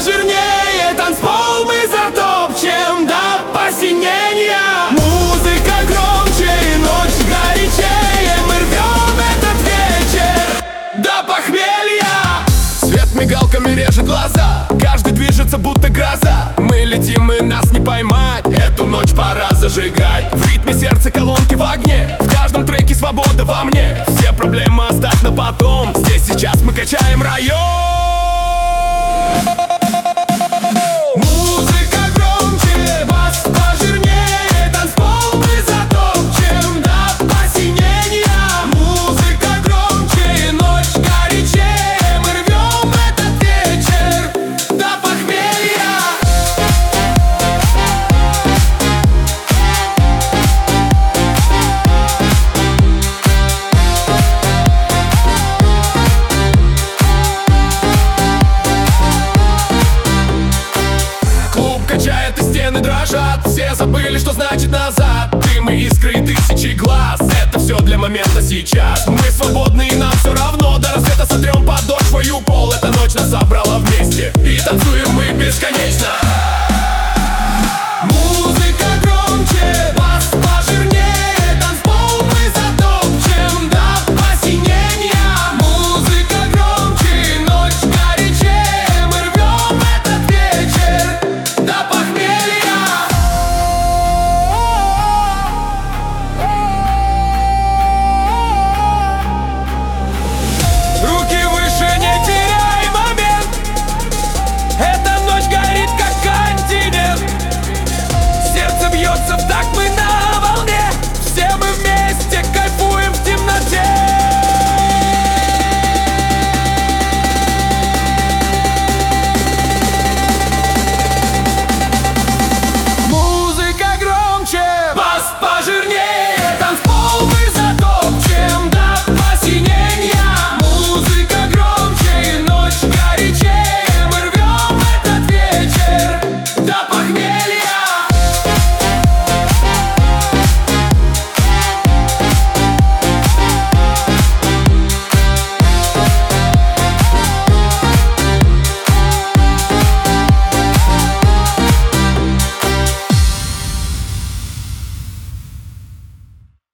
пожирнее, танцпол мы затопчем до посинения. Музыка громче и ночь горячее, мы рвем этот вечер до похмелья. Свет мигалками режет глаза, каждый движется будто гроза. Мы летим и нас не поймать, эту ночь пора зажигать. В ритме сердца колонки в огне, в каждом треке свобода во мне. Все проблемы оставь на потом, здесь сейчас мы качаем район. Музыка громче, бас пожирнее, танцпол мы затопчем до посинения. Музыка громче и ночь горячее, мы рвем этот вечер до похмелья. Качает и стены дрожат, все забыли, что значит назад. Дым и искры и тысячи глаз, это все для момента сейчас. Мы свободны и нам все равно, до рассвета сотрем подошвою пол. Эта ночь нас собрала вместе, и танцуем мы бесконечно.